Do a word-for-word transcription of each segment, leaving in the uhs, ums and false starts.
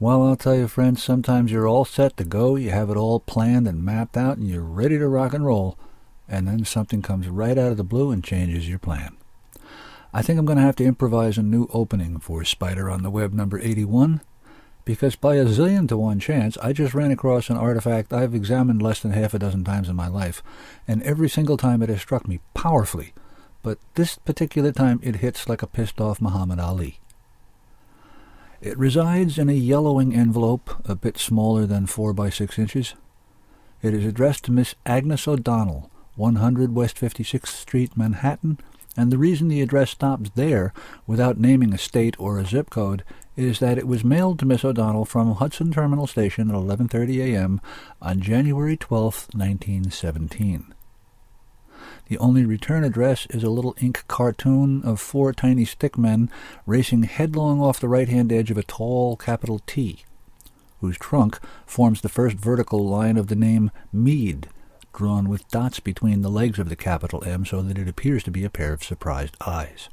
Well, I'll tell you, friends, sometimes you're all set to go, you have it all planned and mapped out, and you're ready to rock and roll, and then something comes right out of the blue and changes your plan. I think I'm going to have to improvise a new opening for Spider on the Web number eighty-one, because by a zillion to one chance, I just ran across an artifact I've examined less than half a dozen times in my life, and every single time it has struck me powerfully, but this particular time it hits like a pissed-off Muhammad Ali. It resides in a yellowing envelope a bit smaller than four by six inches. It is addressed to Miss Agnes O'Donnell, one hundred West fifty-sixth Street, Manhattan, and the reason the address stops there without naming a state or a zip code is that it was mailed to Miss O'Donnell from Hudson Terminal Station at eleven thirty a.m. on January twelfth, nineteen seventeen. The only return address is a little ink cartoon of four tiny stick men racing headlong off the right-hand edge of a tall capital T, whose trunk forms the first vertical line of the name Mead, drawn with dots between the legs of the capital M so that it appears to be a pair of surprised eyes.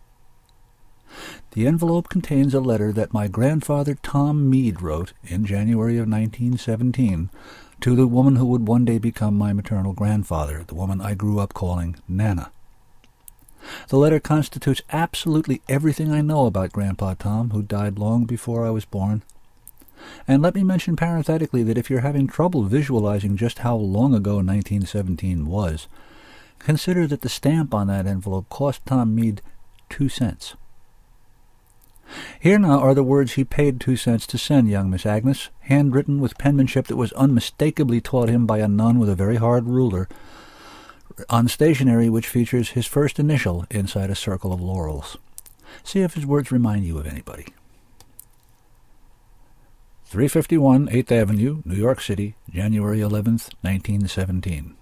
The envelope contains a letter that my grandfather Tom Mead wrote in January of nineteen seventeen to the woman who would one day become my maternal grandfather, the woman I grew up calling Nana. The letter constitutes absolutely everything I know about Grandpa Tom, who died long before I was born. And let me mention parenthetically that if you're having trouble visualizing just how long ago nineteen seventeen was, consider that the stamp on that envelope cost Tom Mead two cents. Here now are the words he paid two cents to send young Miss Agnes, handwritten with penmanship that was unmistakably taught him by a nun with a very hard ruler, on stationery which features his first initial inside a circle of laurels. See if his words remind you of anybody. three fifty-one eighth Avenue, New York City, January eleventh, nineteen seventeen.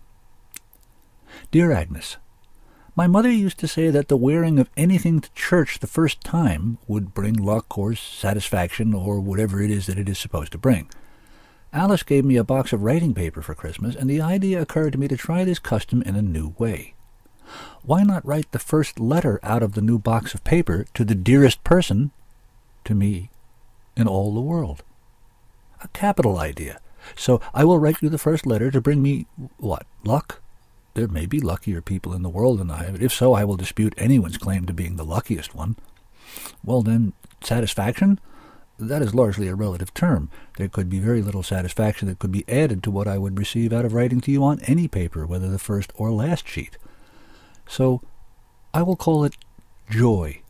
Dear Agnes, my mother used to say that the wearing of anything to church the first time would bring luck or satisfaction or whatever it is that it is supposed to bring. Alice gave me a box of writing paper for Christmas, and the idea occurred to me to try this custom in a new way. Why not write the first letter out of the new box of paper to the dearest person, to me, in all the world? A capital idea. So I will write you the first letter to bring me, what, luck? There may be luckier people in the world than I, but if so, I will dispute anyone's claim to being the luckiest one. Well then, satisfaction? That is largely a relative term. There could be very little satisfaction that could be added to what I would receive out of writing to you on any paper, whether the first or last sheet. So I will call it joy.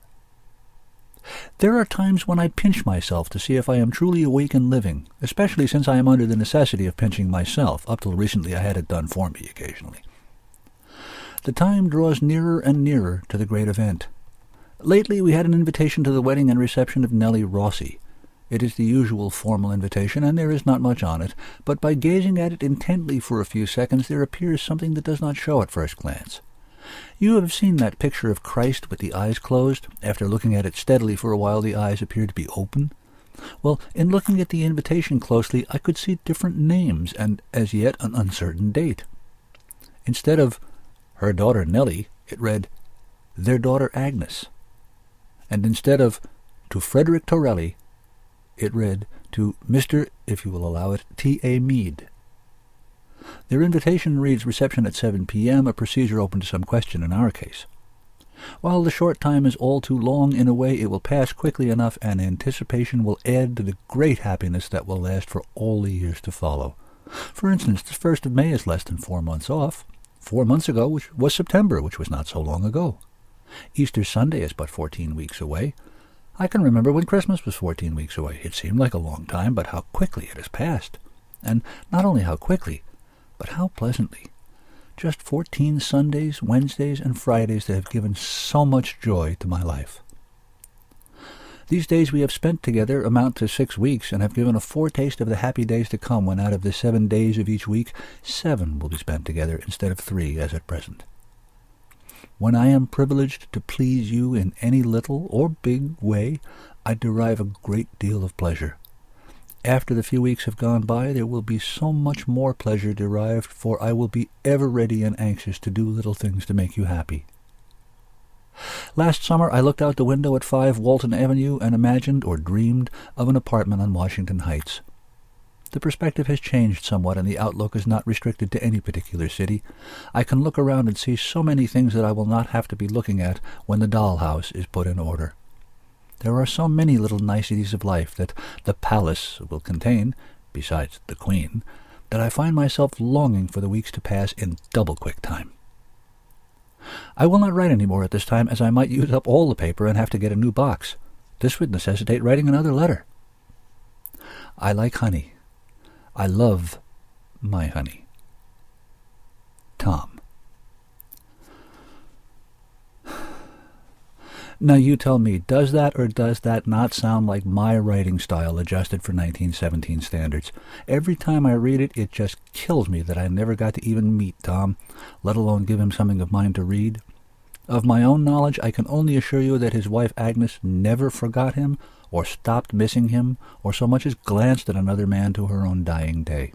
There are times when I pinch myself to see if I am truly awake and living, especially since I am under the necessity of pinching myself. Up till recently I had it done for me occasionally. The time draws nearer and nearer to the great event. Lately we had an invitation to the wedding and reception of Nellie Rossi. It is the usual formal invitation, and there is not much on it, but by gazing at it intently for a few seconds there appears something that does not show at first glance. You have seen that picture of Christ with the eyes closed. After looking at it steadily for a while the eyes appear to be open. Well, in looking at the invitation closely I could see different names and as yet an uncertain date. Instead of her daughter Nellie, it read, their daughter Agnes. And instead of to Frederick Torelli, it read to Mister, if you will allow it, T A Mead. Their invitation reads reception at seven p.m., a procedure open to some question in our case. While the short time is all too long, in a way it will pass quickly enough, and anticipation will add to the great happiness that will last for all the years to follow. For instance, the first of May is less than four months off. Four months ago which was September, which was not so long ago. Easter Sunday is but fourteen weeks away. I can remember when Christmas was fourteen weeks away. It seemed like a long time, but how quickly it has passed. And not only how quickly, but how pleasantly. Just fourteen Sundays, Wednesdays, and Fridays that have given so much joy to my life. These days we have spent together amount to six weeks, and have given a foretaste of the happy days to come when out of the seven days of each week, seven will be spent together instead of three as at present. When I am privileged to please you in any little or big way, I derive a great deal of pleasure. After the few weeks have gone by, there will be so much more pleasure derived, for I will be ever ready and anxious to do little things to make you happy. Last summer I looked out the window at five Walton Avenue and imagined or dreamed of an apartment on Washington Heights. The perspective has changed somewhat, and the outlook is not restricted to any particular city. I can look around and see so many things that I will not have to be looking at when the dollhouse is put in order. There are so many little niceties of life that the palace will contain, besides the Queen, that I find myself longing for the weeks to pass in double-quick time. I will not write any more at this time, as I might use up all the paper and have to get a new box. This would necessitate writing another letter. I like honey. I love my honey. Tom. Now you tell me, does that or does that not sound like my writing style adjusted for nineteen seventeen standards? Every time I read it, it just kills me that I never got to even meet Tom, let alone give him something of mine to read. Of my own knowledge, I can only assure you that his wife Agnes never forgot him, or stopped missing him, or so much as glanced at another man to her own dying day.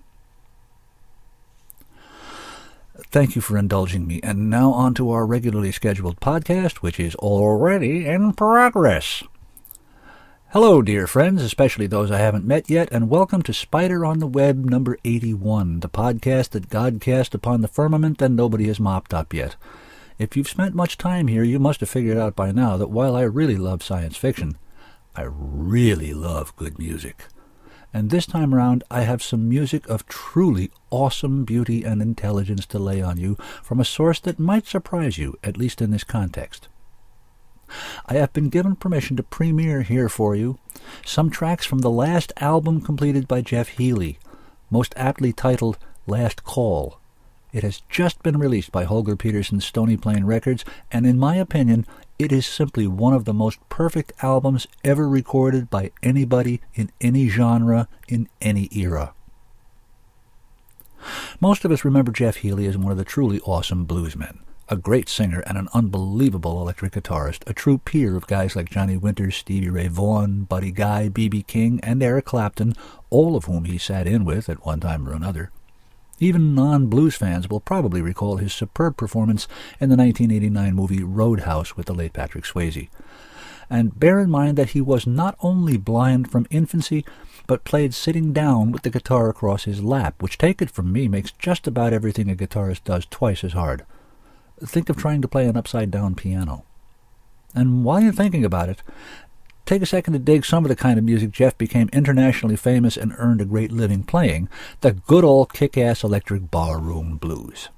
Thank you for indulging me, and now on to our regularly scheduled podcast, which is already in progress. Hello, dear friends, especially those I haven't met yet, and welcome to Spider on the Web number eighty-one, the podcast that God cast upon the firmament and nobody has mopped up yet. If you've spent much time here, you must have figured out by now that while I really love science fiction, I really love good music. And this time around, I have some music of truly awesome beauty and intelligence to lay on you from a source that might surprise you, at least in this context. I have been given permission to premiere here for you some tracks from the last album completed by Jeff Healey, most aptly titled Last Call. It has just been released by Holger Peterson's Stony Plain Records, and in my opinion, it is simply one of the most perfect albums ever recorded by anybody in any genre, in any era. Most of us remember Jeff Healey as one of the truly awesome bluesmen, a great singer and an unbelievable electric guitarist, a true peer of guys like Johnny Winter, Stevie Ray Vaughan, Buddy Guy, B B King, and Eric Clapton, all of whom he sat in with at one time or another. Even non-blues fans will probably recall his superb performance in the nineteen eighty-nine movie Roadhouse with the late Patrick Swayze. And bear in mind that he was not only blind from infancy, but played sitting down with the guitar across his lap, which, take it from me, makes just about everything a guitarist does twice as hard. Think of trying to play an upside-down piano. And while you're thinking about it, take a second to dig some of the kind of music Jeff became internationally famous and earned a great living playing, the good old kick-ass electric barroom blues.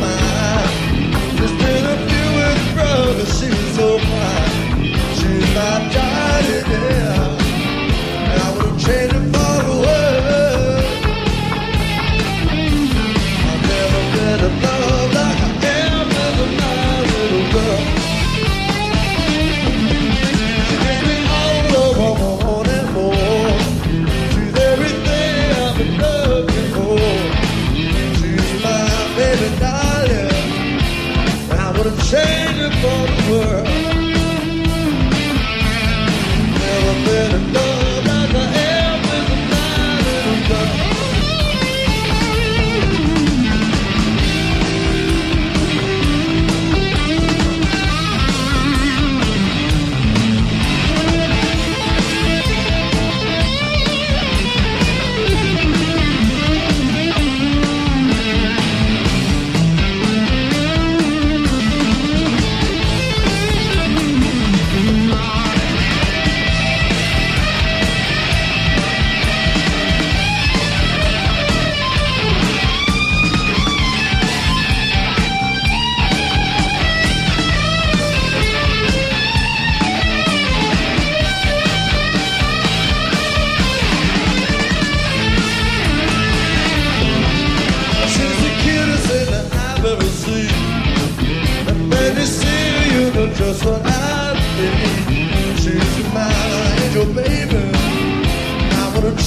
She's my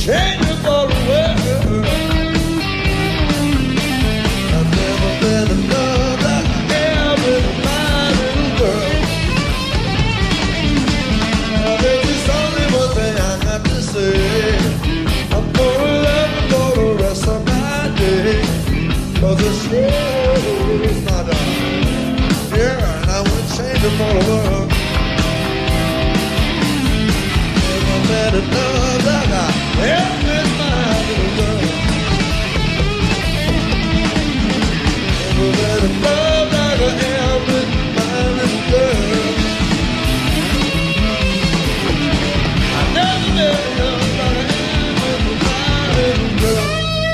changing for the world. I've never been in love like I am with my little girl. Now there's just only one thing I got to say. I'm gonna love her for the rest of my day. Cause it's slow, my darling. Yeah, and I would change it for the world. Never met a love like I am with my little girl. Never met a love like I am with my little girl. I never met a love like I am with my little girl.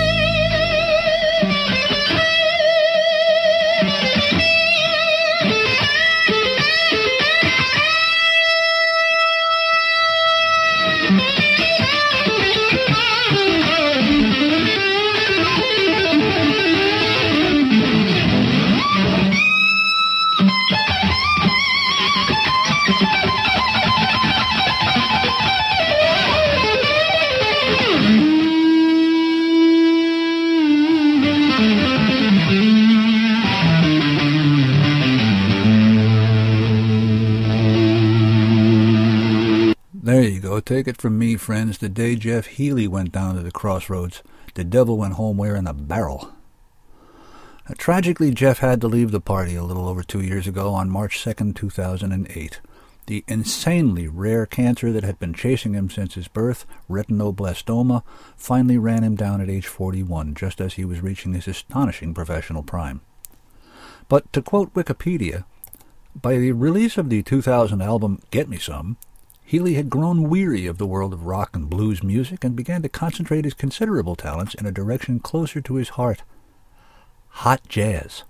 There you go. Take it from me, friends. The day Jeff Healey went down to the crossroads, the devil went home wearing a barrel. Uh, tragically, Jeff had to leave the party a little over two years ago on March second, two thousand eight. The insanely rare cancer that had been chasing him since his birth, retinoblastoma, finally ran him down at age forty-one, just as he was reaching his astonishing professional prime. But to quote Wikipedia, by the release of the two thousand album Get Me Some, Healey had grown weary of the world of rock and blues music and began to concentrate his considerable talents in a direction closer to his heart: hot jazz.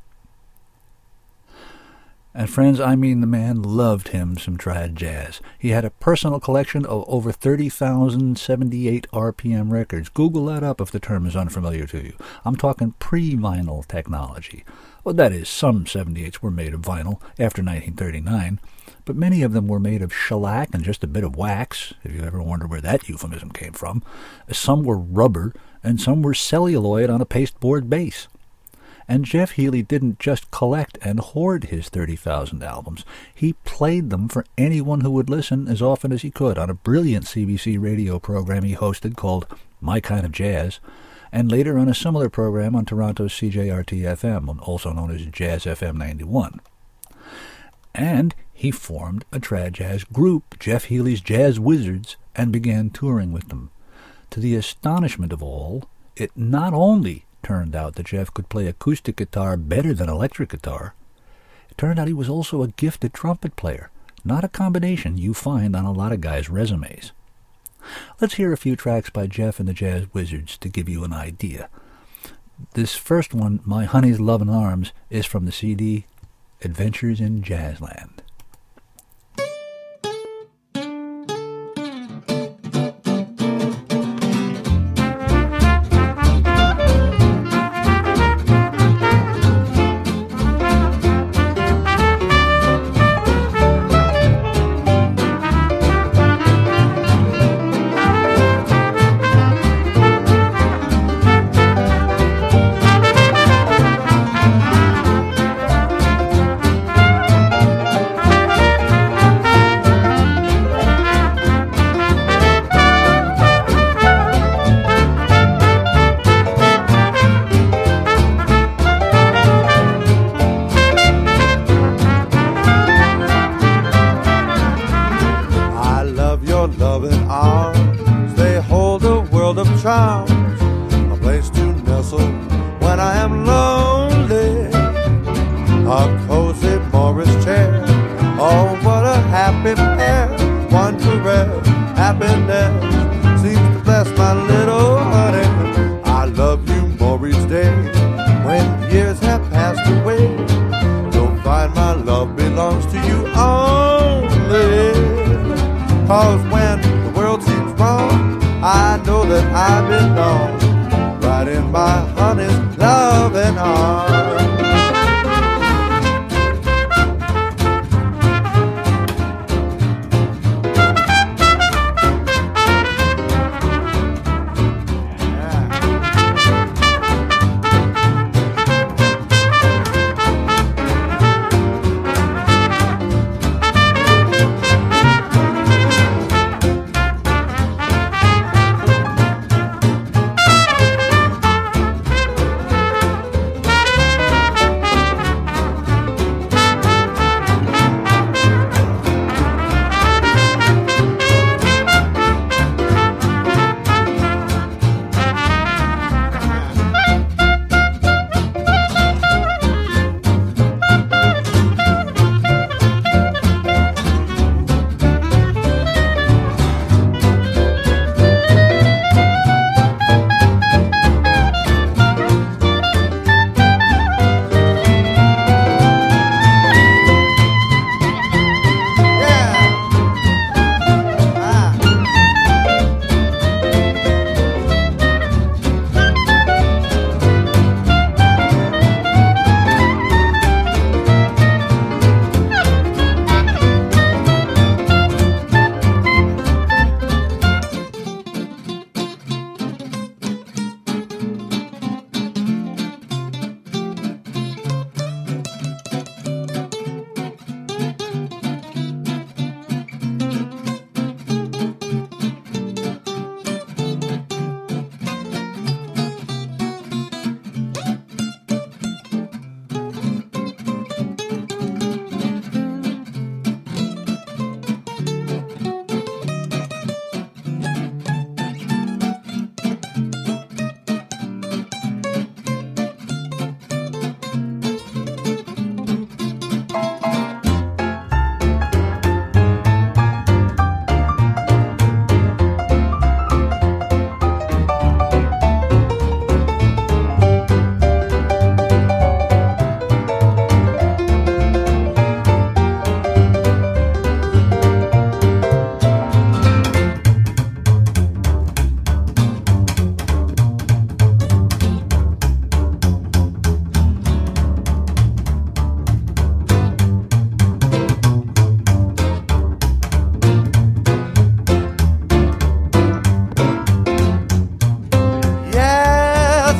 And friends, I mean the man loved him some trad jazz. He had a personal collection of over thirty thousand seventy-eight R P M records. Google that up if the term is unfamiliar to you. I'm talking pre-vinyl technology. Well, that is, some seventy-eights were made of vinyl after nineteen thirty-nine, but many of them were made of shellac and just a bit of wax, if you ever wondered where that euphemism came from. Some were rubber, and some were celluloid on a pasteboard base. And Jeff Healey didn't just collect and hoard his thirty thousand albums. He played them for anyone who would listen as often as he could on a brilliant C B C radio program he hosted called My Kind of Jazz, and later on a similar program on Toronto's C J R T F M, also known as Jazz F M ninety-one. And he formed a trad jazz group, Jeff Healey's Jazz Wizards, and began touring with them. To the astonishment of all, it not only turned out that Jeff could play acoustic guitar better than electric guitar, it turned out he was also a gifted trumpet player, not a combination you find on a lot of guys' resumes. Let's hear a few tracks by Jeff and the Jazz Wizards to give you an idea. This first one, My Honey's Lovin' Arms, is from the C D Adventures in Jazzland.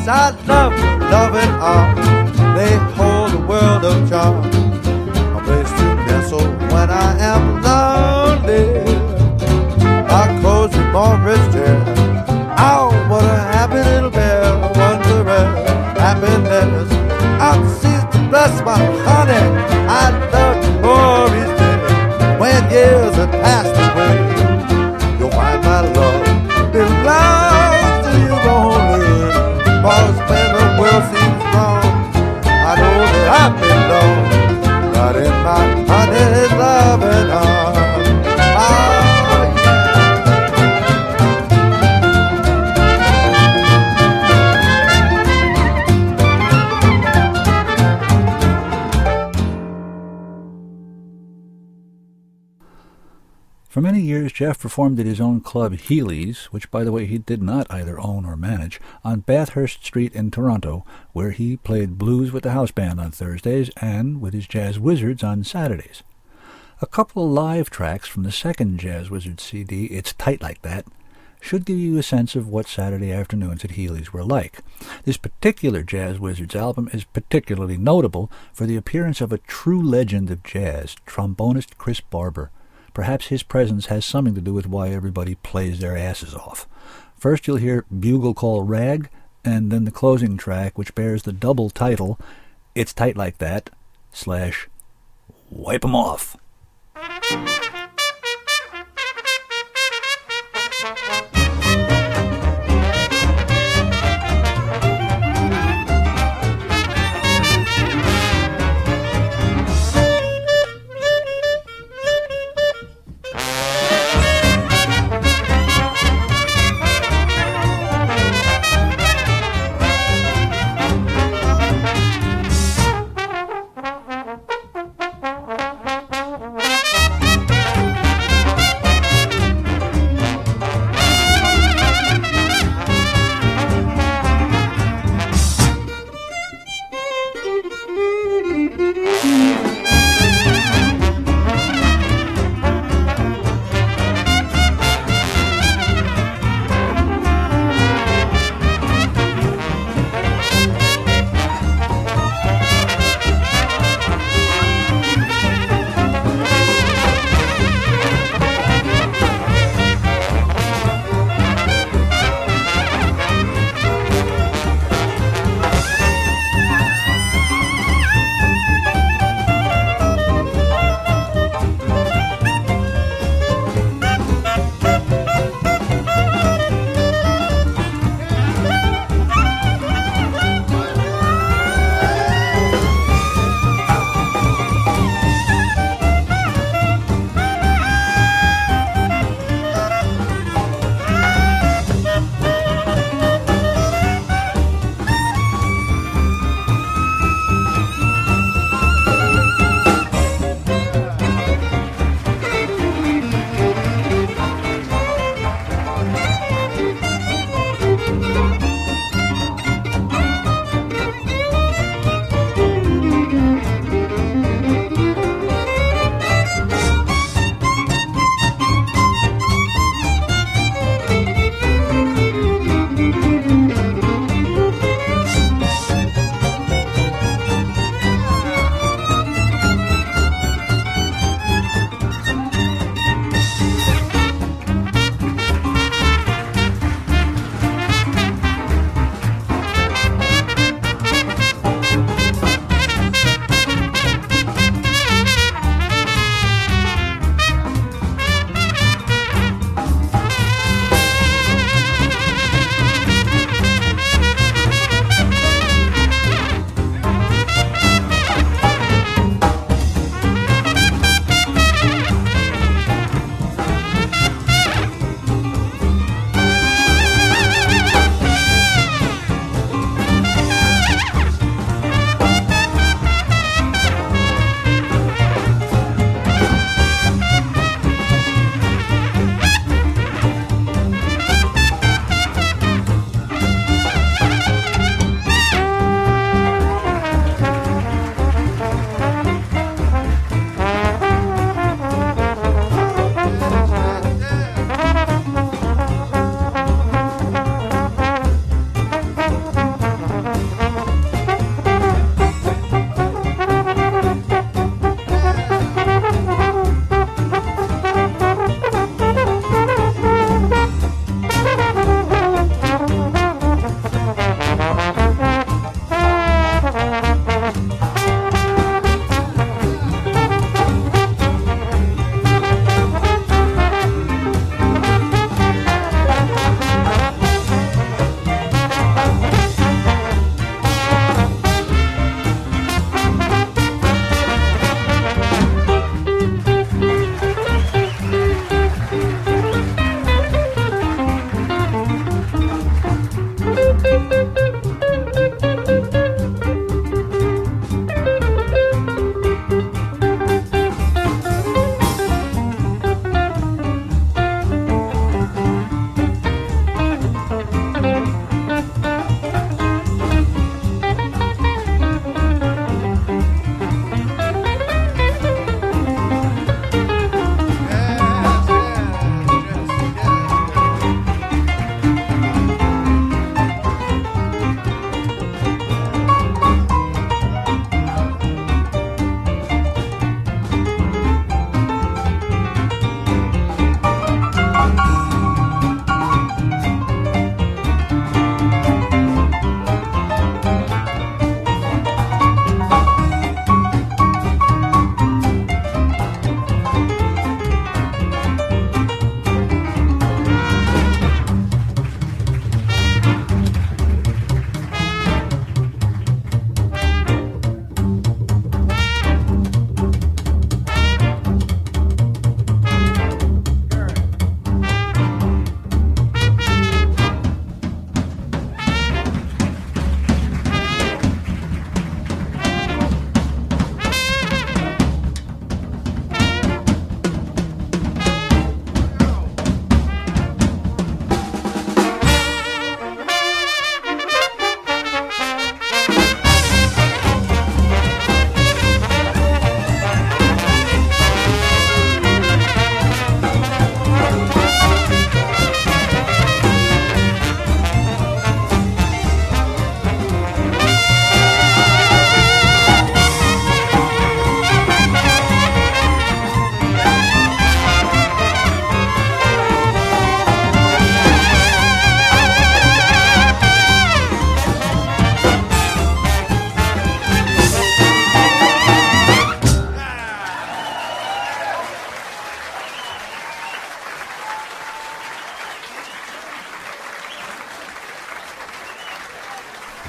Yes, I love them, loving arms. They hold the world of charm. A place to nestle when I am lonely. My cozy Morris chair. Oh, what a happy little bear. Wondrous happiness. I'm seized to bless my honey. I love you more each day. When years have passed away, you'll find my love belongs to you only. Cause when the world seems wrong, I know that I belong right in my honey's loving arms. Oh, For many years, Jeff performed at his own club, Healy's, which, by the way, he did not either own or manage, on Bathurst Street in Toronto, where he played blues with the house band on Thursdays and with his Jazz Wizards on Saturdays. A couple of live tracks from the second Jazz Wizards C D, It's Tight Like That, should give you a sense of what Saturday afternoons at Healy's were like. This particular Jazz Wizards album is particularly notable for the appearance of a true legend of jazz, trombonist Chris Barber. Perhaps his presence has something to do with why everybody plays their asses off. First you'll hear Bugle Call Rag, and then the closing track, which bears the double title, It's Tight Like That, slash, Wipe 'em Off.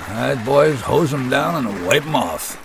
All right, boys, hose them down and wipe them off.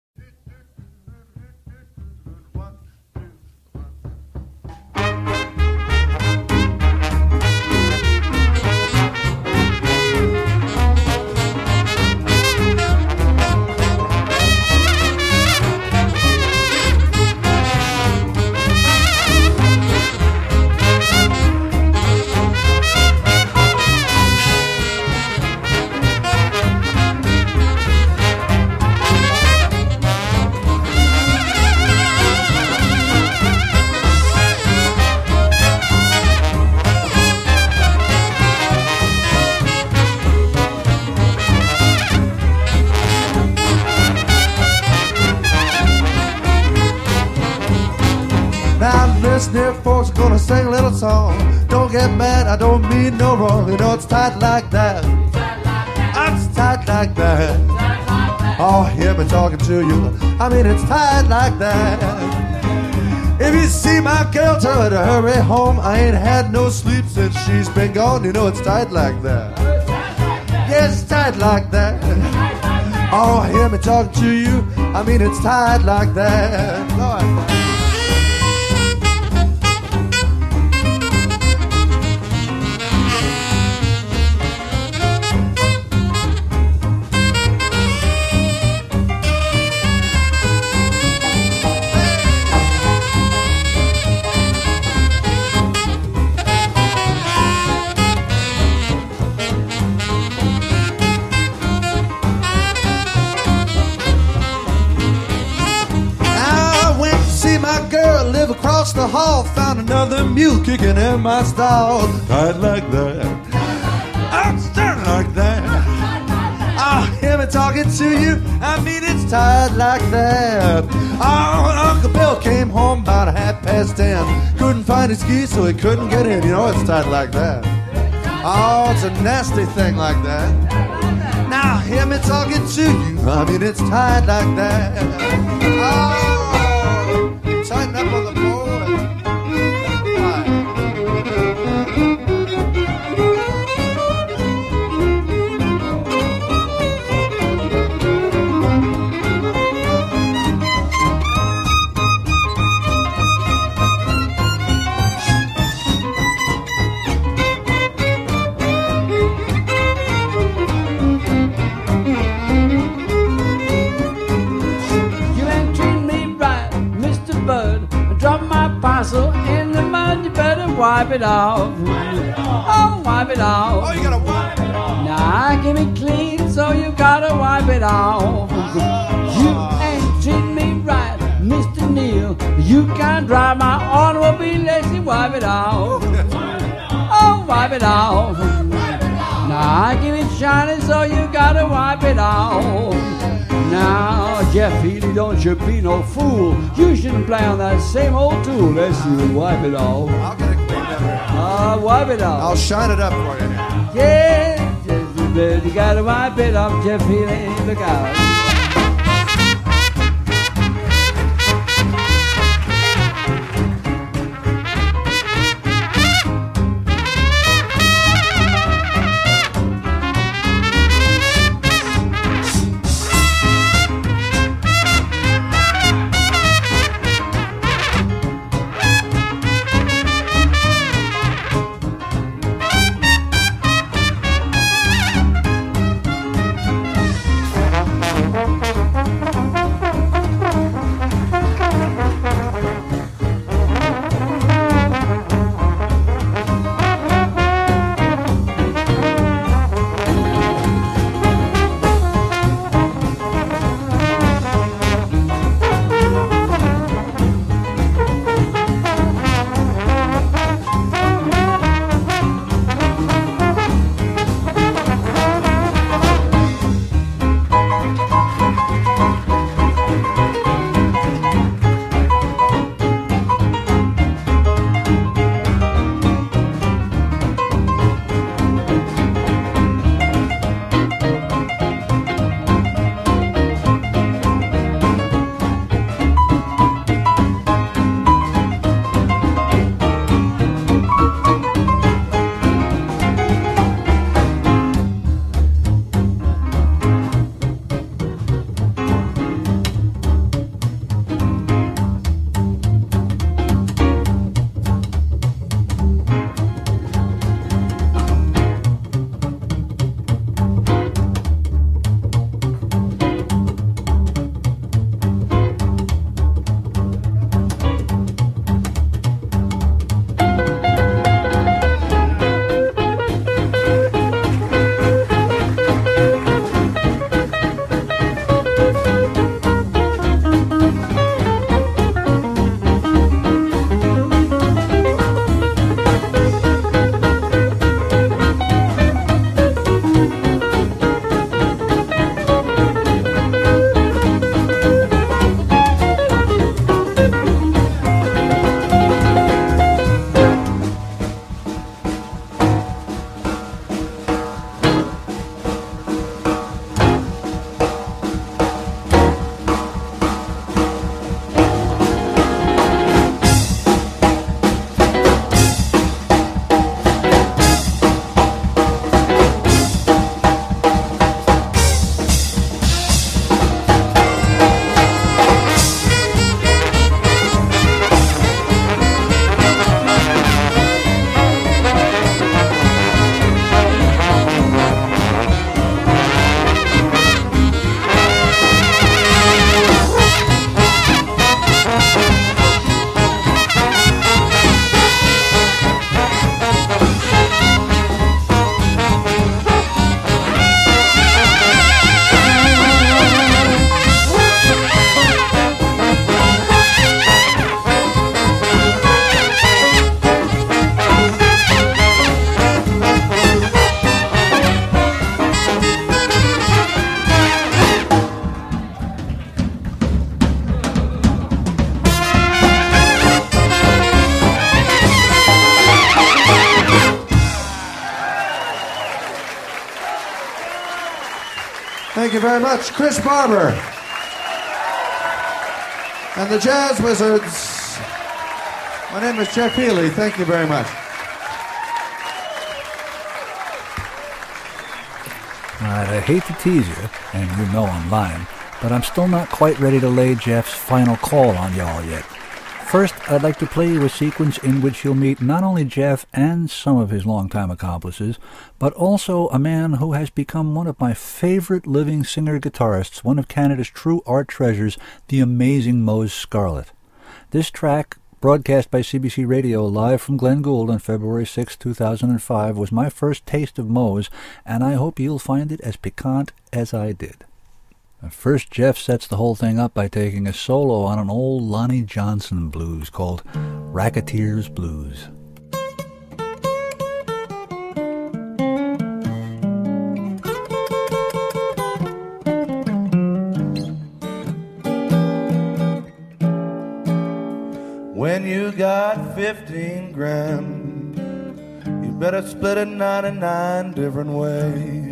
Listening folks are gonna sing a little song. Don't get mad, I don't mean no wrong. You know it's tight like that. It's tight like that. Oh, hear me talking to you. I mean it's tight like that. If you see my girl, tell her to hurry home. I ain't had no sleep since she's been gone. You know it's tight like that. Yes, it's tight like that. Oh, hear me talking to you. I mean it's tight like that. Lord. Across the hall, found another mule kicking in my stall. Tight like that, I'm tight like that. Ah, oh, hear me talking to you. I mean it's tight like that. Oh, Uncle Bill came home about a half past ten. Couldn't find his keys, so he couldn't get in. You know it's tight like that. Oh, it's a nasty thing like that. Now hear me talking to you. I mean it's tight like that. Oh, tighten up on the board. In the mud, you better wipe it off. Oh, wipe it off. Oh, you gotta wipe it off. Now I give it clean, so you gotta wipe it off. You ain't treating me right, Mister Neal. You can't drive my automobile unless you wipe it off. Oh, wipe it off. Now I give it shiny, so you gotta wipe it off. Now, Jeff Healy, don't you be no fool. You shouldn't play on that same old tool unless you wipe it off. I'll get it cleaned up. Ah, uh, wipe it off. I'll shine it up for you. Yeah, just, you gotta wipe it off, Jeff Healy. Look out. Thank you very much, Chris Barber. And the Jazz Wizards. My name is Jeff Healey. Thank you very much. All right, I hate to tease you, and you know I'm lying, but I'm still not quite ready to lay Jeff's final call on y'all yet. First, I'd like to play you a sequence in which you'll meet not only Jeff and some of his longtime accomplices, but also a man who has become one of my favorite living singer-guitarists, one of Canada's true art treasures, the amazing Mose Scarlett. This track, broadcast by C B C Radio live from Glen Gould on February sixth, two thousand five, was my first taste of Mose, and I hope you'll find it as piquant as I did. First, Jeff sets the whole thing up by taking a solo on an old Lonnie Johnson blues called Racketeer's Blues. When you got fifteen grand, you better split it ninety-nine different ways.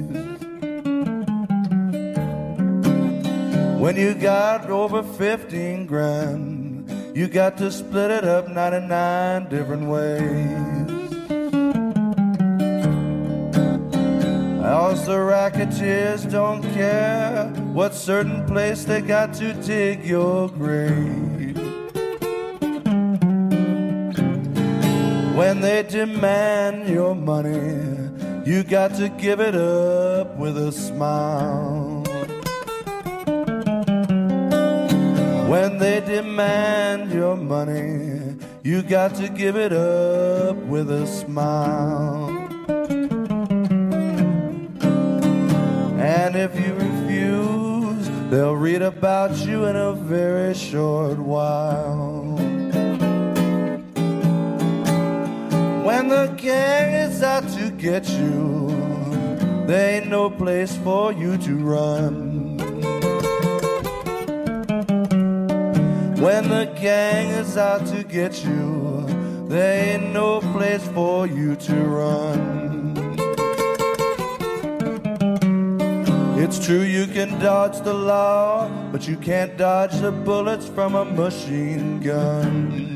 When you got over fifteen grand, you got to split it up ninety-nine different ways. Else the racketeers don't care what certain place they got to dig your grave. When they demand your money, you got to give it up with a smile. When they demand your money, you got to give it up with a smile. And if you refuse, they'll read about you in a very short while. When the gang is out to get you, there ain't no place for you to run. When the gang is out to get you, there ain't no place for you to run. It's true you can dodge the law, but you can't dodge the bullets from a machine gun.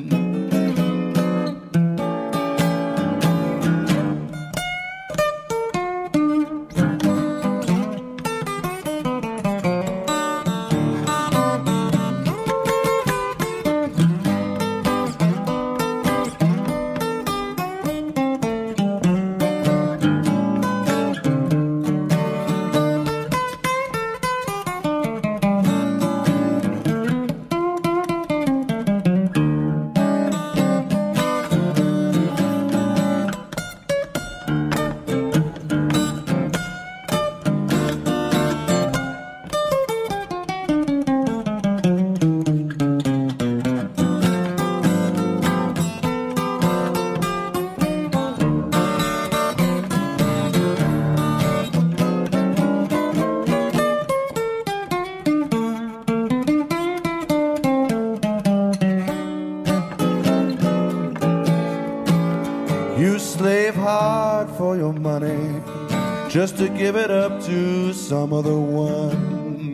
Just to give it up to some other one.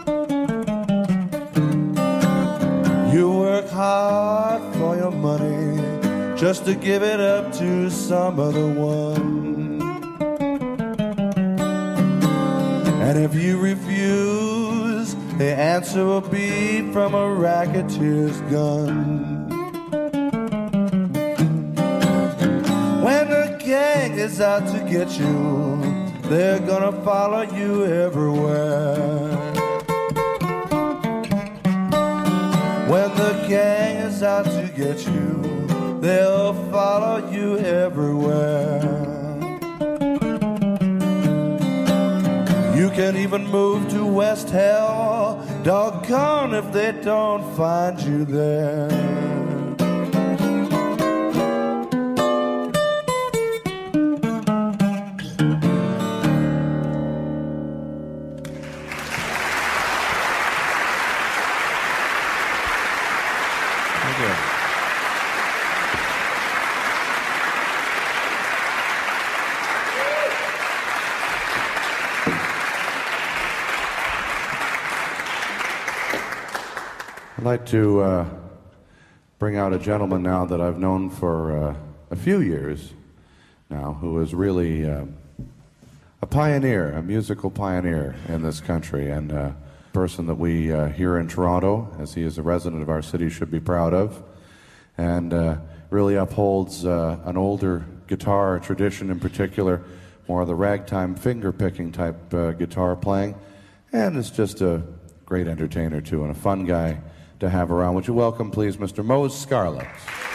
You work hard for your money just to give it up to some other one. And if you refuse, the answer will be from a racketeer's gun. When the gang is out to get you, they're gonna follow you everywhere. When the gang is out to get you, they'll follow you everywhere. You can even move to West Hell, doggone if they don't find you there. I'd like to uh, bring out a gentleman now that I've known for uh, a few years now, who is really uh, a pioneer, a musical pioneer in this country, and a person that we uh, here in Toronto, as he is a resident of our city, should be proud of, and uh, really upholds uh, an older guitar tradition, in particular, more of the ragtime finger-picking type uh, guitar playing, and is just a great entertainer, too, and a fun guy to have around. Would you welcome, please, Mister Mose Scarlett?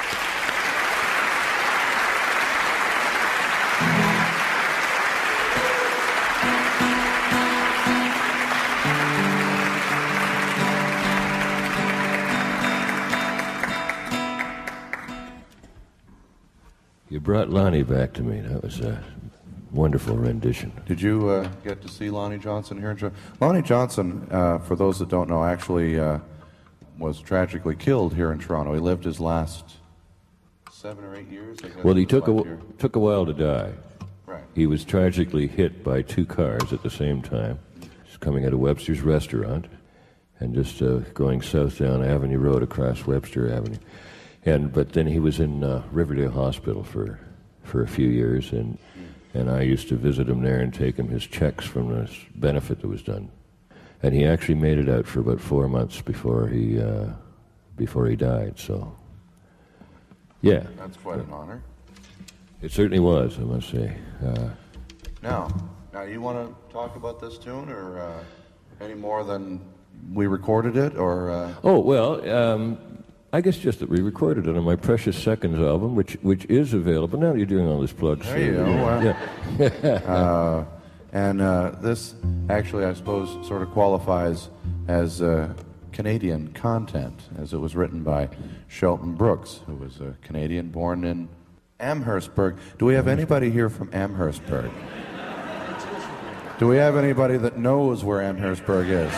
You brought Lonnie back to me. That was a wonderful rendition. Did you uh, get to see Lonnie Johnson here in Toronto? Lonnie Johnson, uh, for those that don't know, actually uh, was tragically killed here in Toronto. He lived his last seven or eight years. I guess Well, he was took a, left w- here. took a while to die. Right. He was tragically hit by two cars at the same time. He's coming out of Webster's Restaurant and just uh, going south down Avenue Road across Webster Avenue. And but then he was in uh, Riverdale Hospital for for a few years, and and I used to visit him there and take him his checks from this benefit that was done. And he actually made it out for about four months before he uh, before he died. So, yeah, That's quite an honor. it certainly was, I must say. Uh, Now, now you want to talk about this tune, or uh, any more than we recorded it, or? Uh... oh well. Um, I guess just that we recorded it on my Precious Seconds album, which which is available. Now that you're doing all this plug. There you go. Yeah. uh, and uh, this actually, I suppose, sort of qualifies as uh, Canadian content, as it was written by Shelton Brooks, who was a Canadian born in Amherstburg. Do we have anybody here from Amherstburg? Do we have anybody that knows where Amherstburg is?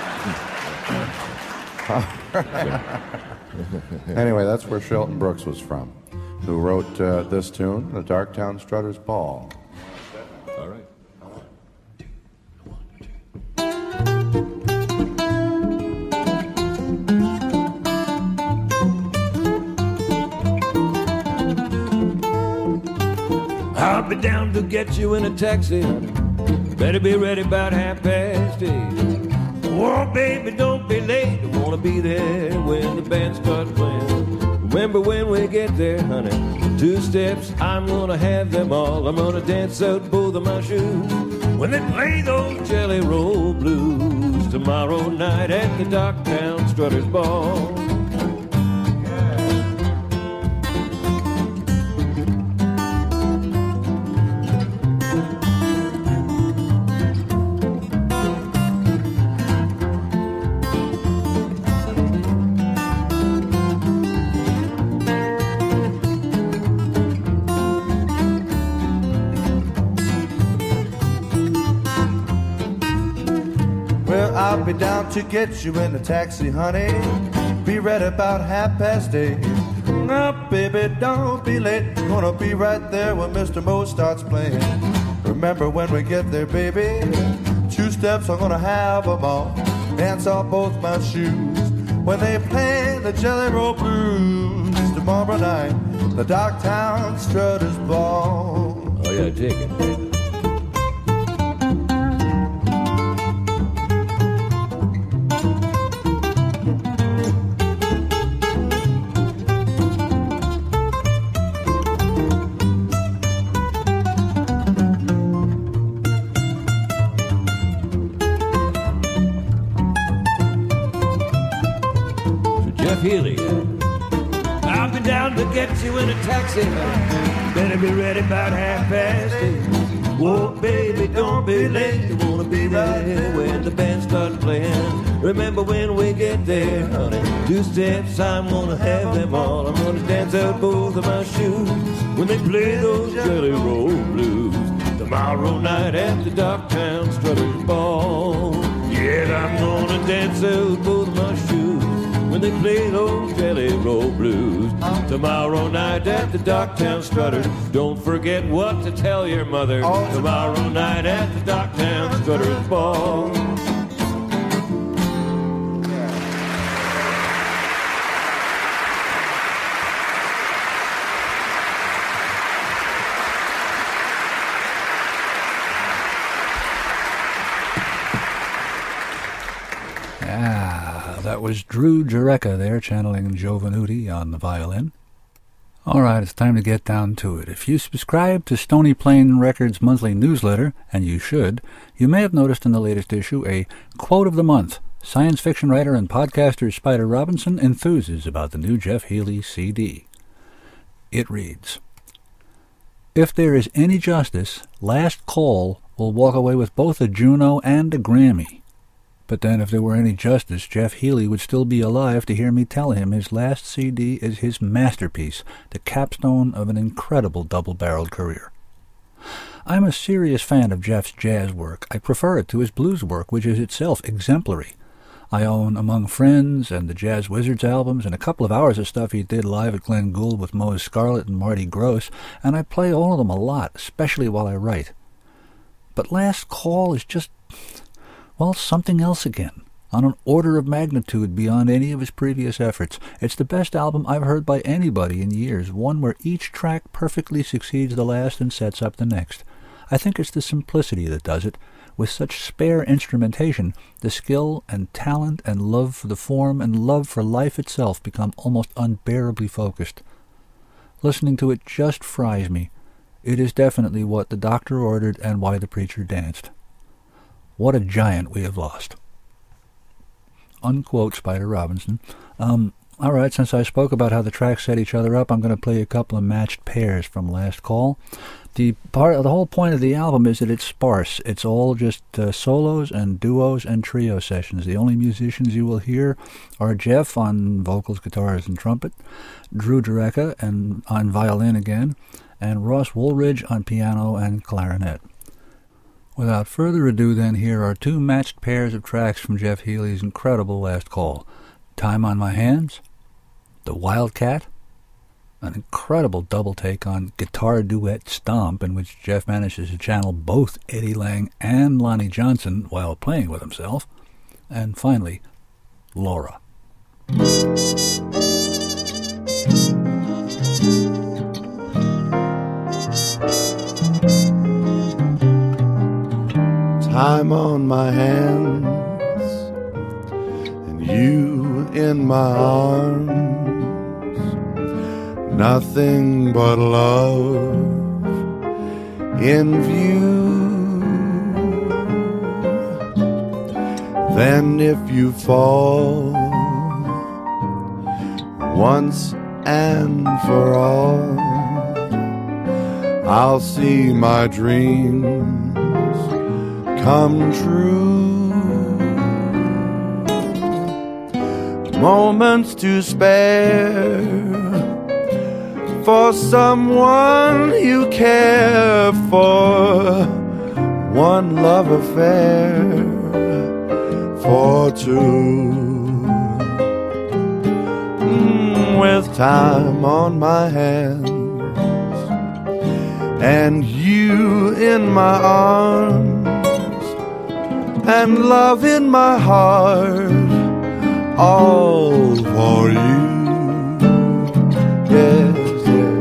Anyway, that's where Shelton Brooks was from, who wrote uh, this tune, The Darktown Strutter's Ball. All right. I'll be down to get you in a taxi. Better be ready about half past eight. Oh, baby, don't be late. I wanna be there when the band starts playing. Remember when we get there, honey, two steps, I'm gonna have them all. I'm gonna dance out both of my shoes when they play those Jelly Roll Blues tomorrow night at the Darktown Strutters Ball. I'll be down to get you in a taxi, honey. Be ready about half past eight. Now, baby, don't be late. Gonna be right there when Mister Mo starts playing. Remember when we get there, baby, two steps, I'm gonna have them all. Dance off both my shoes when they play the Jelly Roll Blues tomorrow night, the Darktown Strutters Ball. Oh yeah, take it. Healy. I'll be down to get you in a taxi. Better be ready about half past eight. Whoa, baby, don't be late. You wanna be there when the band starts playing. Remember when we get there, honey, two steps, I'm gonna have them all. I'm gonna dance out both of my shoes when they play those Jelly Roll Blues tomorrow night at the Darktown Strutters Ball. Yeah, I'm gonna dance out both of my shoes when they play those Jelly Roll Blues tomorrow night at the Darktown Strutters. Don't forget what to tell your mother tomorrow night at the Darktown Strutters Ball. Yeah, that was Drew Jurecka there channeling Joe Venuti on the violin. All right, it's time to get down to it. If you subscribe to Stony Plain Records' monthly newsletter, and you should, you may have noticed in the latest issue a quote of the month. Science fiction writer and podcaster Spider Robinson enthuses about the new Jeff Healey C D. It reads, "If there is any justice, Last Call will walk away with both a Juno and a Grammy. But then if there were any justice, Jeff Healey would still be alive to hear me tell him his last C D is his masterpiece, the capstone of an incredible double-barreled career. I'm a serious fan of Jeff's jazz work. I prefer it to his blues work, which is itself exemplary. I own Among Friends and the Jazz Wizards albums and a couple of hours of stuff he did live at Glenn Gould with Mose Scarlett and Marty Gross, and I play all of them a lot, especially while I write. But Last Call is just, well, something else again, on an order of magnitude beyond any of his previous efforts. It's the best album I've heard by anybody in years, one where each track perfectly succeeds the last and sets up the next. I think it's the simplicity that does it. With such spare instrumentation, the skill and talent and love for the form and love for life itself become almost unbearably focused. Listening to it just fries me. It is definitely what the doctor ordered and why the preacher danced. What a giant we have lost." Unquote Spider Robinson. Um, all right, since I spoke about how the tracks set each other up, I'm going to play a couple of matched pairs from Last Call. The part, the whole point of the album is that it's sparse. It's all just uh, solos and duos and trio sessions. The only musicians you will hear are Jeff on vocals, guitars, and trumpet, Drew Jurecka and on violin again, and Ross Woolridge on piano and clarinet. Without further ado, then, here are two matched pairs of tracks from Jeff Healey's incredible Last Call. Time on My Hands, The Wildcat, an incredible double take on Guitar Duet Stomp, in which Jeff manages to channel both Eddie Lang and Lonnie Johnson while playing with himself. And finally, Laura. Time on my hands and you in my arms, nothing but love in view. Then if you fall once and for all, I'll see my dreams come true. Moments to spare for someone you care for, one love affair for two. Mm, with time on my hands and you in my arms, and love in my heart, all for you. Yes, yes.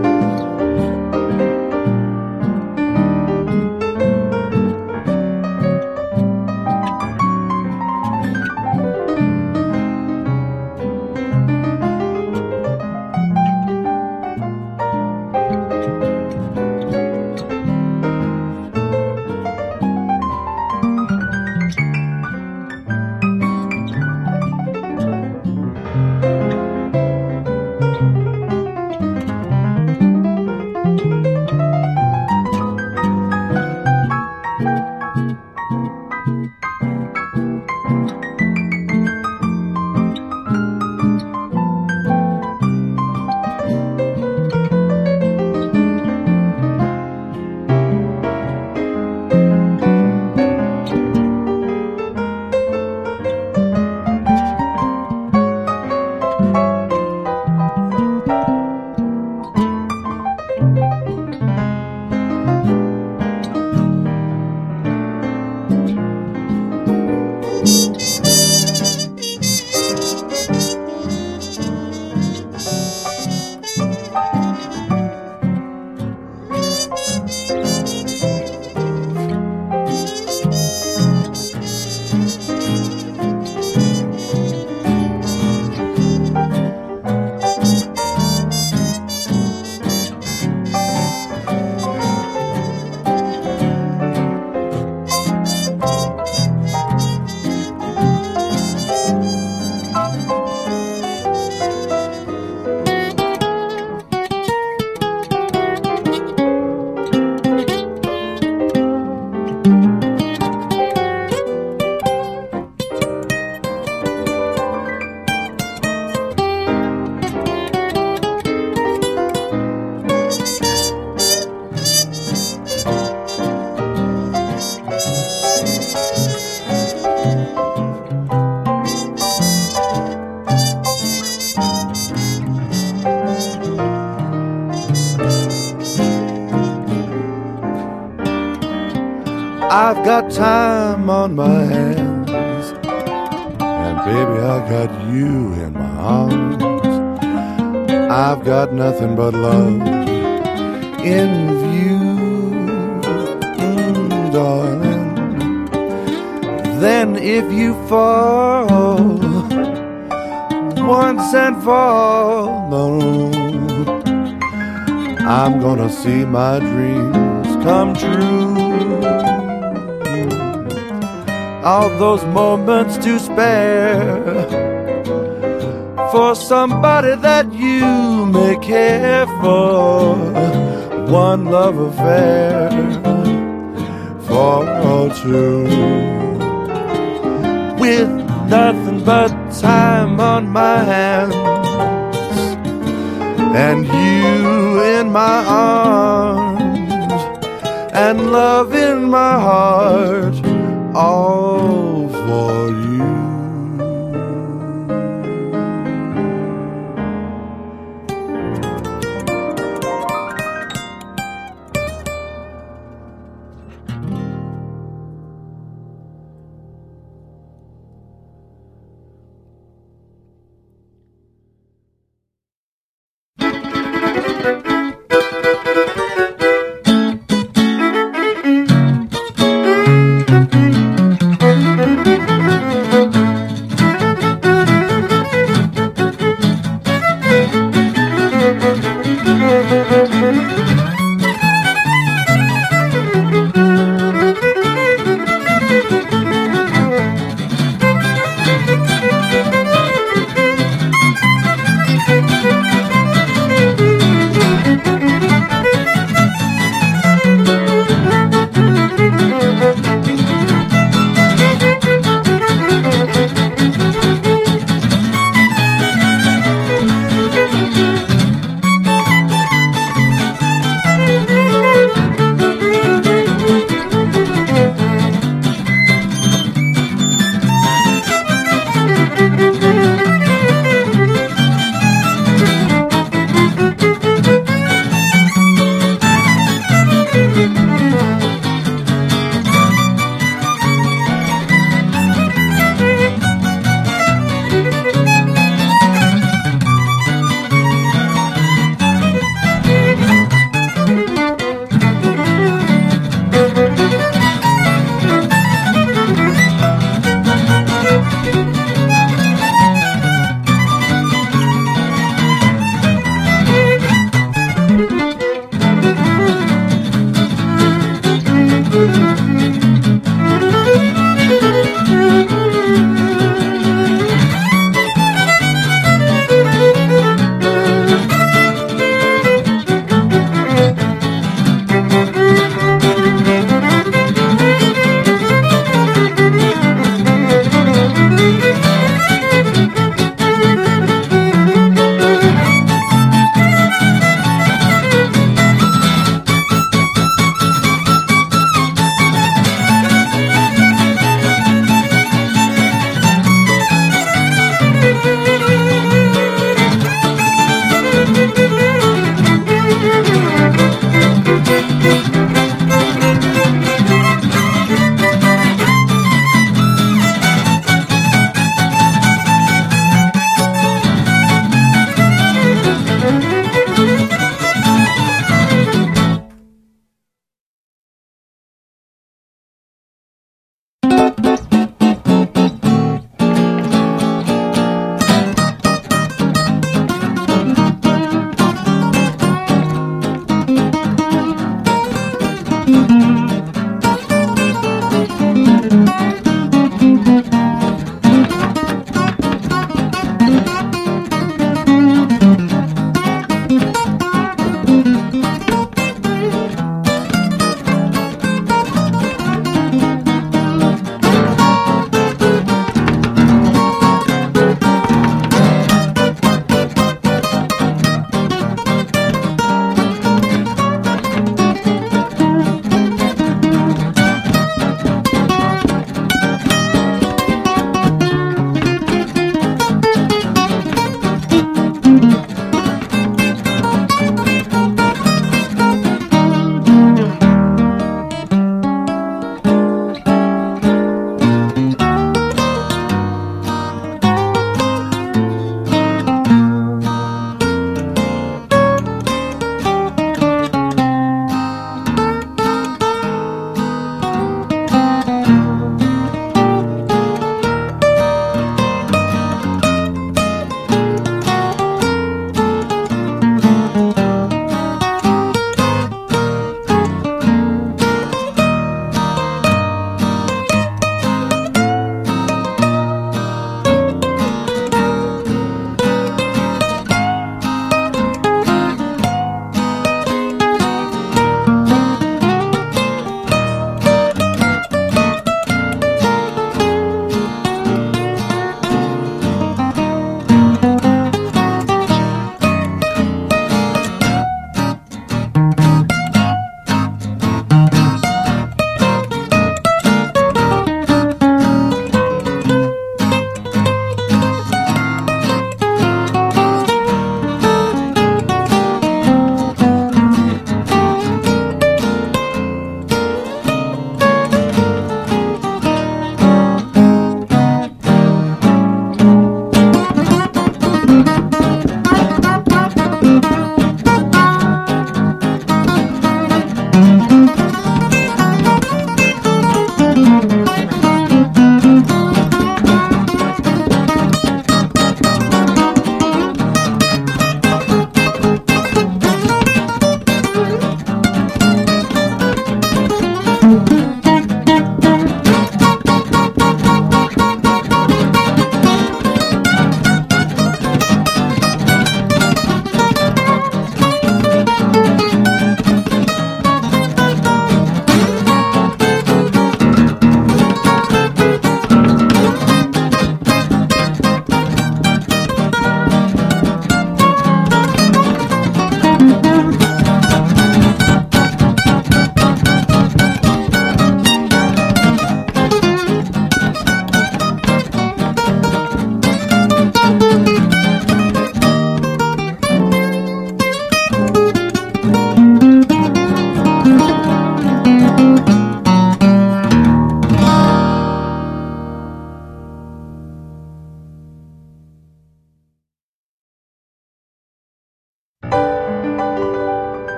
I've got time on my hands, and baby, I got you in my arms. I've got nothing but love in view, mm, darling. Then if you fall once and for all, no, I'm gonna see my dreams come true. All those moments to spare for somebody that you may care for. One love affair for two. With nothing but time on my hands and you in my arms and love in my heart, all for you.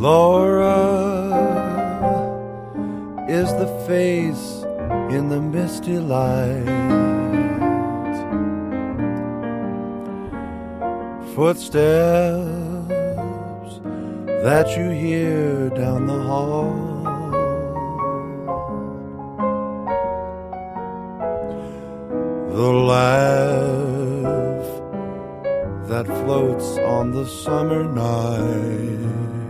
Laura is the face in the misty light. Footsteps that you hear down the hall. The laugh that floats on the summer night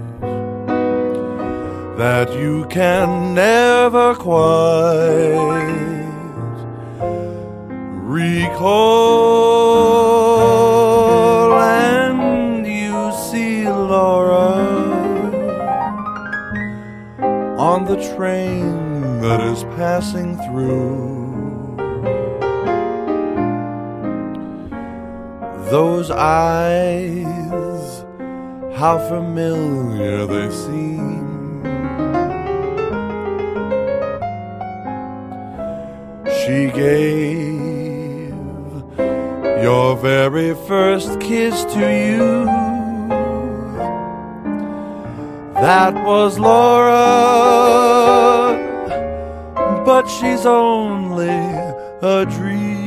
that you can never quite recall. And you see Laura on the train that is passing through. Those eyes, how familiar they seem. She gave your very first kiss to you. That was Laura, but she's only a dream.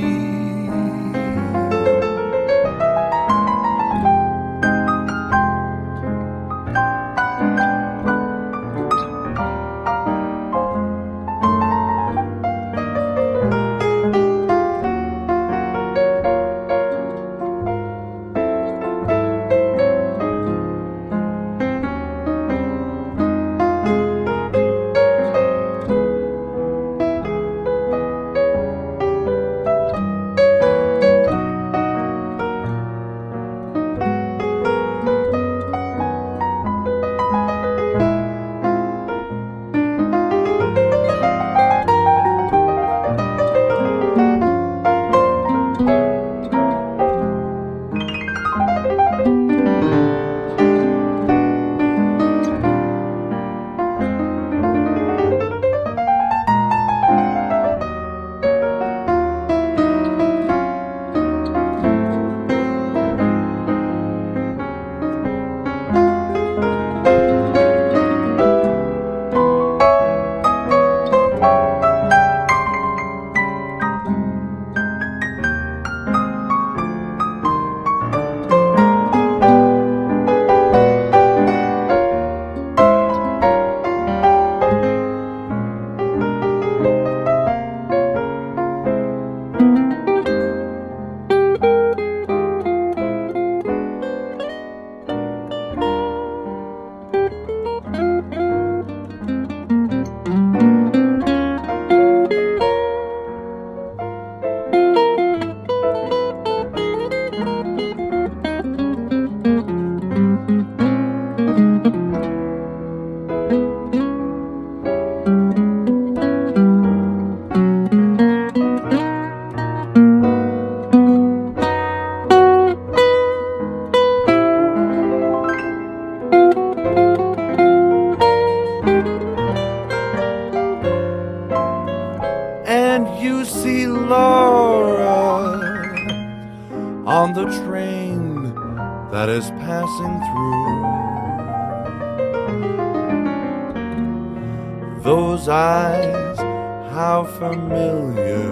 Those eyes, how familiar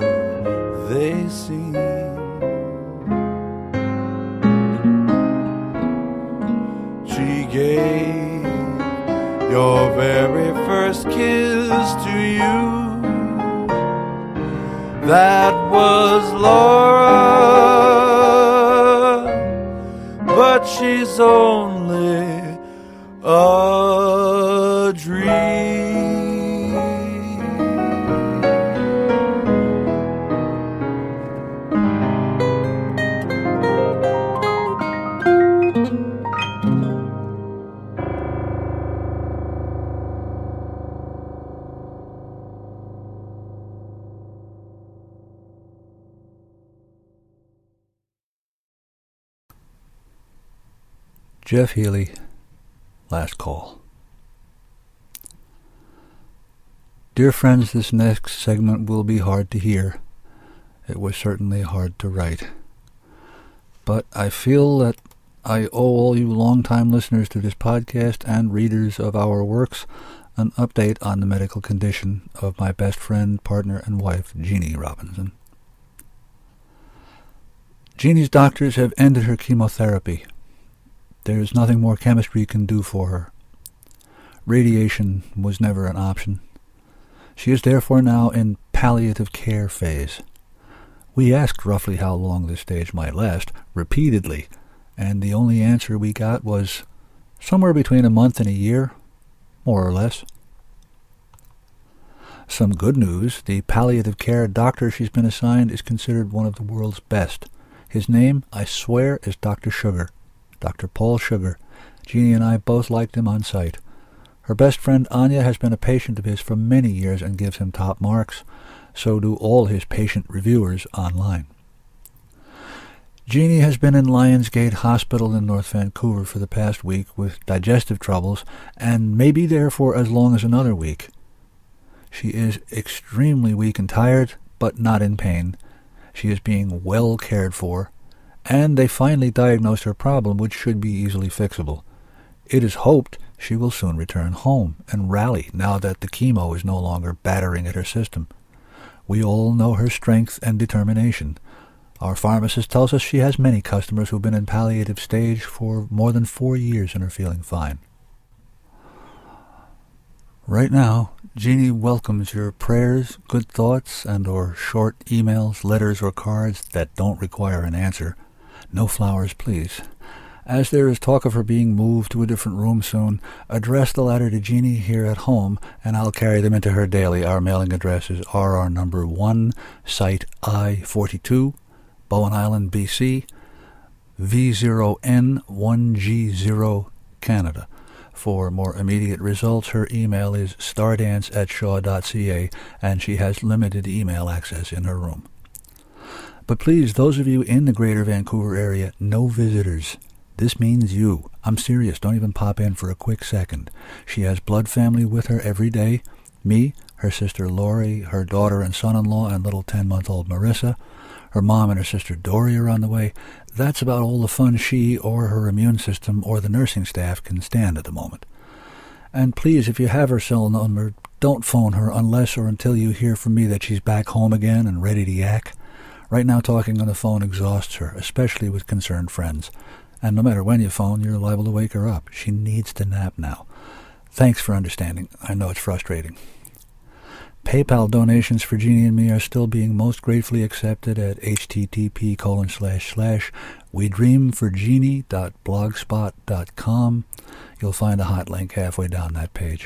they seem. She gave your very first kiss to you. That was Laura, but she's only a dream. Jeff Healey, Last Call. Dear friends, this next segment will be hard to hear. It was certainly hard to write. But I feel that I owe all you long-time listeners to this podcast and readers of our works an update on the medical condition of my best friend, partner, and wife, Jeannie Robinson. Jeannie's doctors have ended her chemotherapy. There's nothing more chemistry can do for her. Radiation was never an option. She is therefore now in palliative care phase. We asked roughly how long this stage might last, repeatedly, and the only answer we got was somewhere between a month and a year, more or less. Some good news: the palliative care doctor she's been assigned is considered one of the world's best. His name, I swear, is Doctor Sugar, Doctor Paul Sugar. Jeannie and I both liked him on sight. Her best friend Anya has been a patient of his for many years and gives him top marks. So do all his patient reviewers online. Jeannie has been in Lionsgate Hospital in North Vancouver for the past week with digestive troubles and may be there for as long as another week. She is extremely weak and tired, but not in pain. She is being well cared for, and they finally diagnosed her problem, which should be easily fixable. It is hoped she will soon return home and rally now that the chemo is no longer battering at her system. We all know her strength and determination. Our pharmacist tells us she has many customers who've been in palliative stage for more than four years and are feeling fine. Right now, Jeannie welcomes your prayers, good thoughts, and or short emails, letters, or cards that don't require an answer. No flowers, please. As there is talk of her being moved to a different room soon, address the letter to Jeannie here at home, and I'll carry them into her daily. Our mailing address is R R number one, Site I forty-two, Bowen Island, B C, V zero N one G zero, Canada. For more immediate results, her email is stardance at shaw dot c a, and she has limited email access in her room. But please, those of you in the greater Vancouver area, no visitors. This means you. I'm serious. Don't even pop in for a quick second. She has blood family with her every day. Me, her sister Lori, her daughter and son-in-law, and little ten-month-old Marissa. Her mom and her sister Dory are on the way. That's about all the fun she or her immune system or the nursing staff can stand at the moment. And please, if you have her cell number, don't phone her unless or until you hear from me that she's back home again and ready to yak. Right now, talking on the phone exhausts her, especially with concerned friends. And no matter when you phone, you're liable to wake her up. She needs to nap now. Thanks for understanding. I know it's frustrating. PayPal donations for Jeannie and me are still being most gratefully accepted at http colon slash slash we dream for jeannie dot blogspot dot com. You'll find a hot link halfway down that page.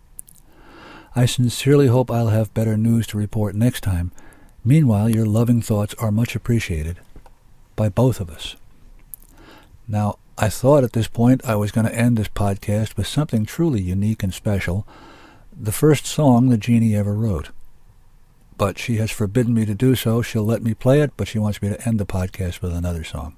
I sincerely hope I'll have better news to report next time. Meanwhile, your loving thoughts are much appreciated by both of us. Now, I thought at this point I was going to end this podcast with something truly unique and special, the first song that Jeannie ever wrote. But she has forbidden me to do so. She'll let me play it, but she wants me to end the podcast with another song.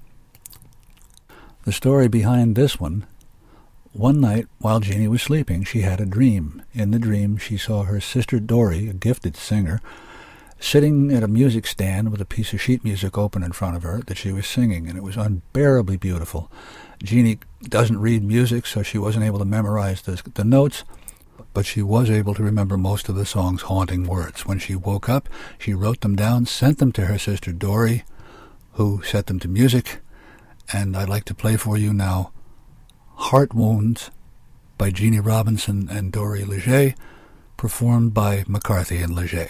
The story behind this one: one night, while Jeannie was sleeping, she had a dream. In the dream, she saw her sister Dory, a gifted singer, sitting at a music stand with a piece of sheet music open in front of her that she was singing, and it was unbearably beautiful. Jeannie doesn't read music, so she wasn't able to memorize the, the notes, but she was able to remember most of the song's haunting words. When she woke up, she wrote them down, sent them to her sister Dory, who set them to music, and I'd like to play for you now Heart Wounds by Jeannie Robinson and Dory Leger, performed by McCarthy and Leger.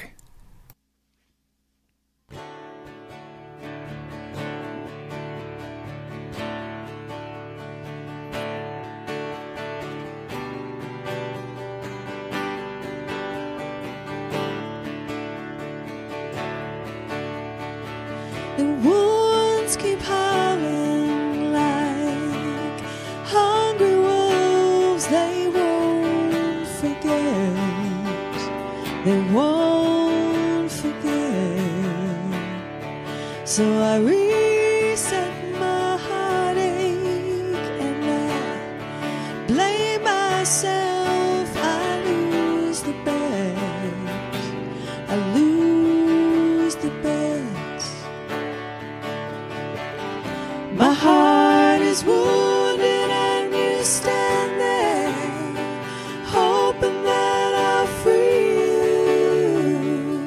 The wounds keep howling like hungry wolves. They won't forget. They won't forget. So I reset my heartache and I blame myself. I lose the bet. I lose the bet. My heart is is wounded and you stand there, hoping that I'll free you.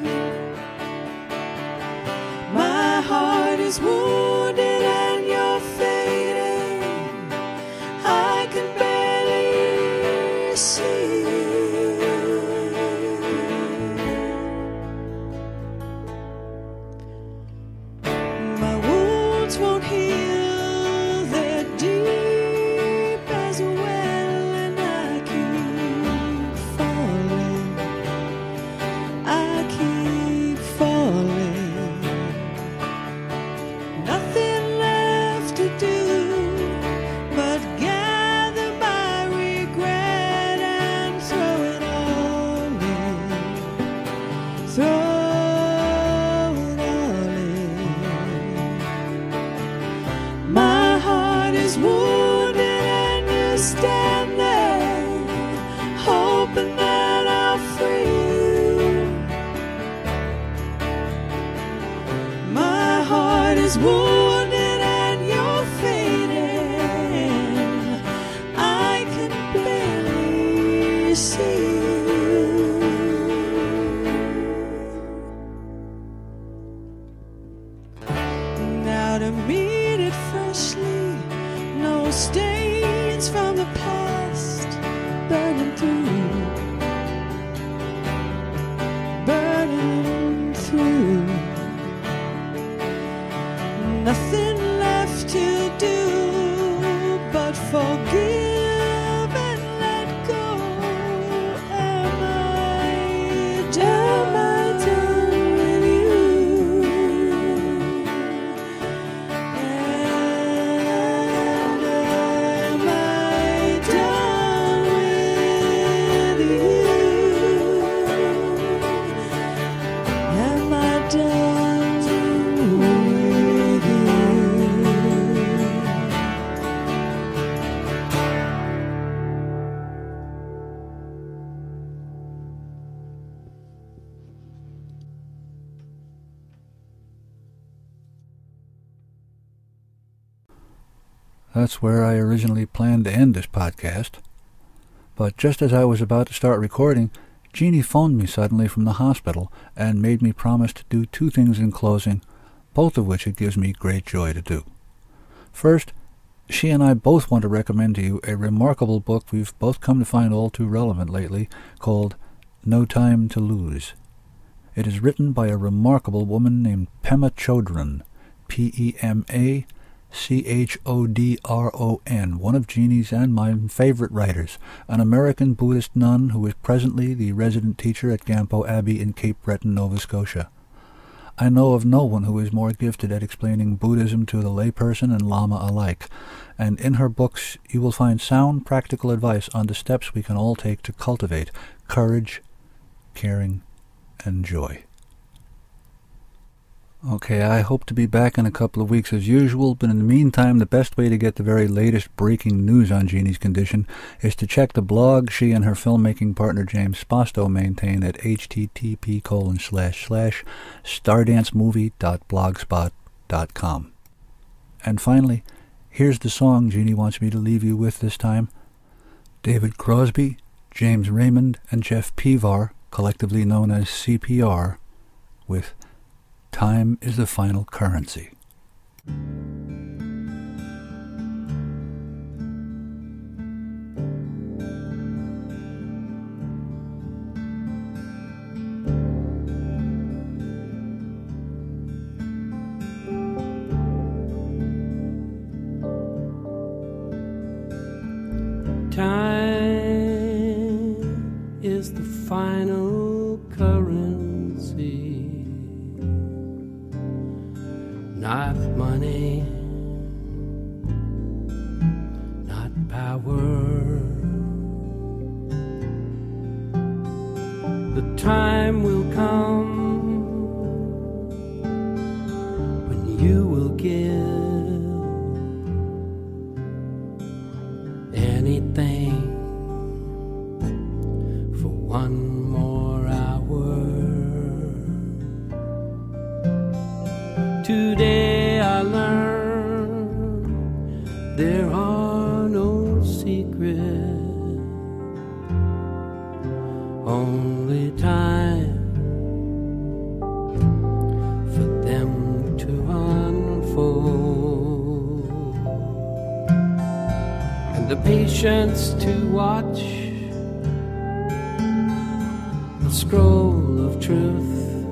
My heart is wounded and you're fading, I can barely see you. My wounds won't heal, they're deep as a well, and I keep falling, I keep falling. Nothing left to do but gather my regret and throw it all in, throw it all in. My heart is wounded and you stand there, hoping that I'll free you. My heart is wounded and you're fading, I can barely see you. Now to meet it freshly, no stains from the past burning through, burning through. Nothing left to do but forgive and let go. Am I done? Am I done with you? And am I done with you? Am I done with you? That's where I originally planned to end this podcast. But just as I was about to start recording, Jeannie phoned me suddenly from the hospital and made me promise to do two things in closing, both of which it gives me great joy to do. First, she and I both want to recommend to you a remarkable book we've both come to find all too relevant lately, called No Time to Lose. It is written by a remarkable woman named Pema Chodron, P E M A C H O D R O N, one of Jeannie's and my favorite writers, an American Buddhist nun who is presently the resident teacher at Gampo Abbey in Cape Breton, Nova Scotia. I know of no one who is more gifted at explaining Buddhism to the layperson and Lama alike, and in her books you will find sound practical advice on the steps we can all take to cultivate courage, caring, and joy. Okay, I hope to be back in a couple of weeks as usual, but in the meantime, the best way to get the very latest breaking news on Jeannie's condition is to check the blog she and her filmmaking partner James Spasto maintain at http colon slash slash stardancemovie dot blogspot dot com. And finally, here's the song Jeannie wants me to leave you with this time. David Crosby, James Raymond, and Jeff Pivar, collectively known as C P R, with Time is the Final Currency. Time is the final currency. Not money, not power. The time will come when you will give anything for one more hour. Today I learned there unfold, and the patience to watch the scroll of truth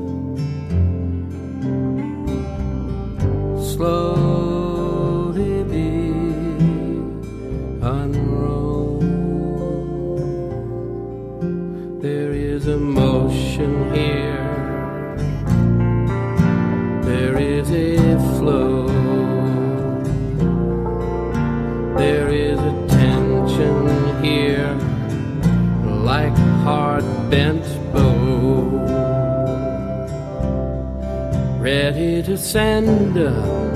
slowly be unrolled. There is a motion here, there is a flow, there is a tension here, like hard bent bow, ready to send up,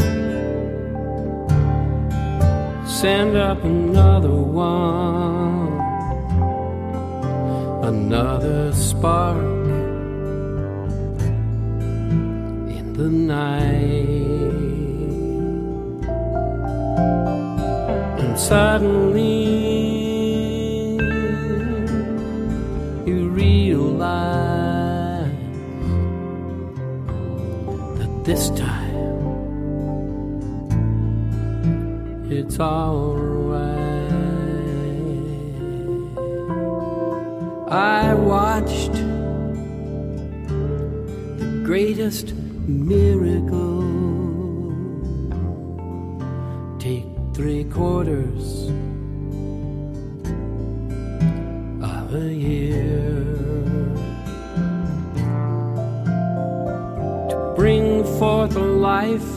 send up another one, another spark in the night. And suddenly you realize that this time it's alright. I watched the greatest miracle take three quarters of a year to bring forth a life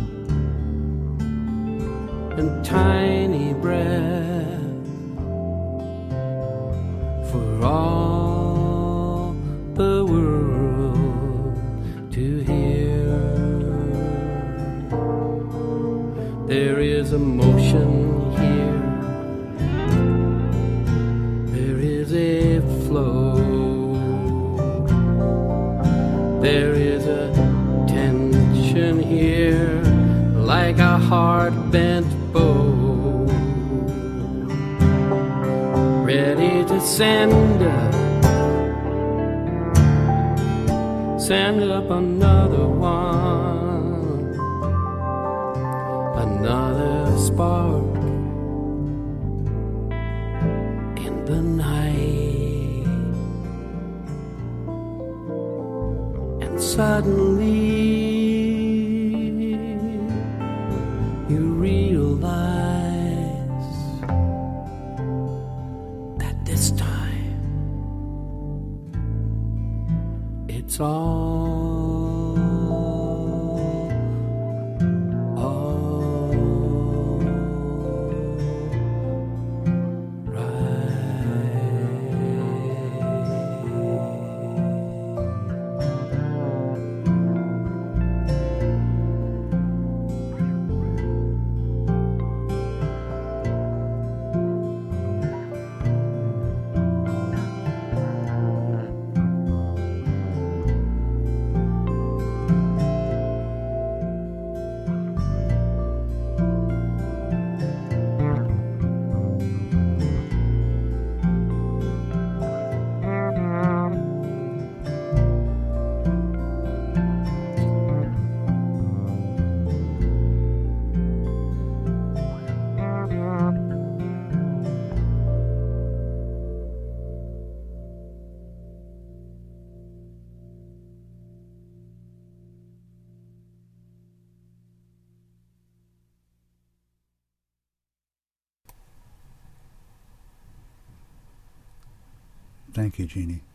and tiny breath for all the world to hear. There is a motion here, there is a flow, there is a tension here, like a hard bent bow, ready to send up, send up another one, another spark in the night. And suddenly you realize that this time it's all, all Thank you, Jeannie.